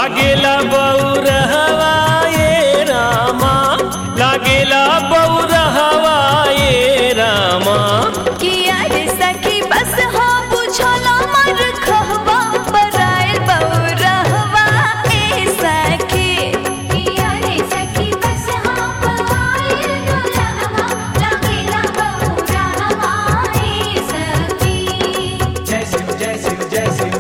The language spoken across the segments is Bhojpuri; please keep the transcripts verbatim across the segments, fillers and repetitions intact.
लागेला बौरहवा ये रामा, लागेला बौरहवा ये रामा। किया रे सखी बस हो बुझला मर खहबा बरायल बौरहवा ए सखी। किया रे सखी बस हो बरायल दुल्हवा लागेला बौरहवा ए सखी। जय शिव जय शिव जय शिव।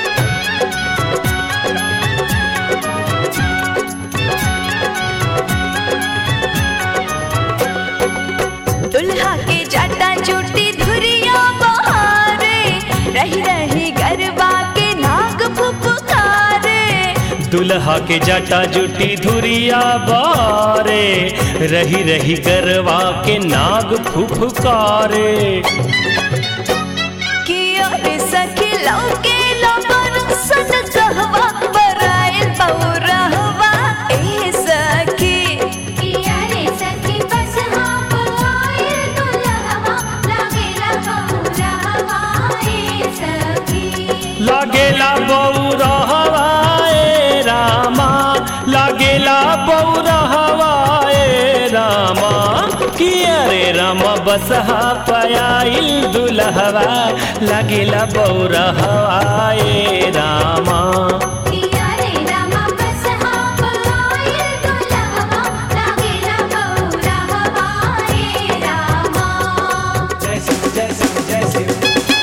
दुल्हा के जाटा जूटी धुरिया बहारे, रही रही गरबा के नाग फुफकारे। दुल्हा के जटा जुटी धुरिया बारे, रही रही गरवा के नाग फुफकारे। किया रे सखी लौके लबर सन कहवा बरायल बौरहवा ए सखी। किया रे सखी बस हाँ बरायल दुल्हवा लागेला बौरहवा ए सखी। लागेला बौरहवा ए रामा, लागेला बौरहवा ए रामा। किया रे रामा बसहा पयाइल दुल्हवा लागेला बौरहवा ए रामा। किया रे रामा बस हाँ बरायल दुल्हवा लागेला बौरहवा ए रामा। जय शिव जय शिव जय शिव।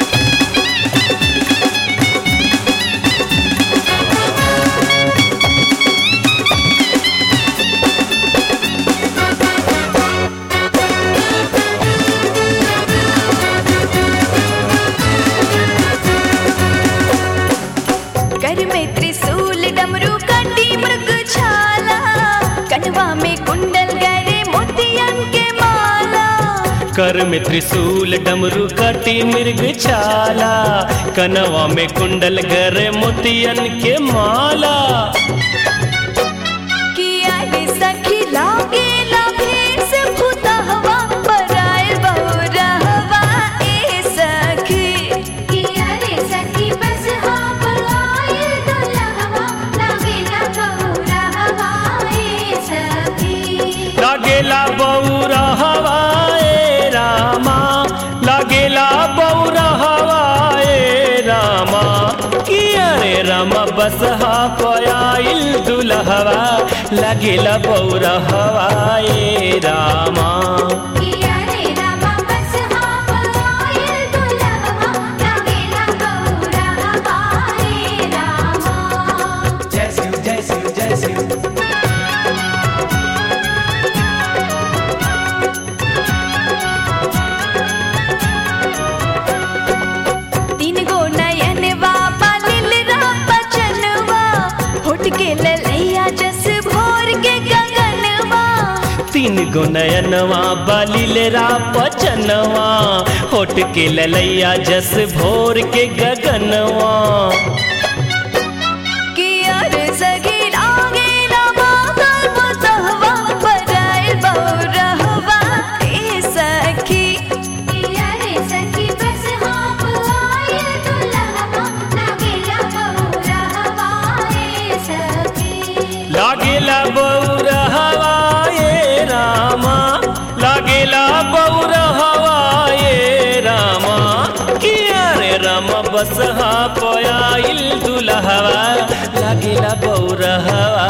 कर में त्रिशूल डमरू काटी मृग छाला, कनवा में कुंडल गरे मोतियन के माला। कर में त्रिशूल डमरू कटी मृग छाला, कनवा में कुंडल गर मोतियन के माला। किया रे सखी लागेला भेष भूतहवा बरायल बौरहवा ए सखी। किया रे सखी बस हाँ बरायल दुल्हवा लागेला बौरहवा ए सखी। लागेला बौरहवा ए रामा, लागेला बौरहवा ए रामा। किया रे रामा बसहा पयाइल दुल्हवा लागेला बौरहवा ए रामा। किया रे रामा बस हाँ बरायल दुल्हवा लागेला बौरहवा ए रामा। जय शिव जय शिव जय शिव। तीन गो नयनवा पालिल रा बचनवा, होठ के ललैया जस भोर के गगनवा। तीन गो नयनवा बालिलेरा पचनवा, होठ के ललैया जस भोर के गगनवा। किया रे सखी लागेला बागल बसहवा बरायल बौरहवा ए सखी। किया रे सखी बस हाँ बरायल दुल्हवा लागेला बौरहवा ए सखी। लागेला बौरहवा ए रामा, लागेला बौरहवा ए रामा। किया रे रामा बसहा पयाइल दुल्हवा लागेला बौरहवा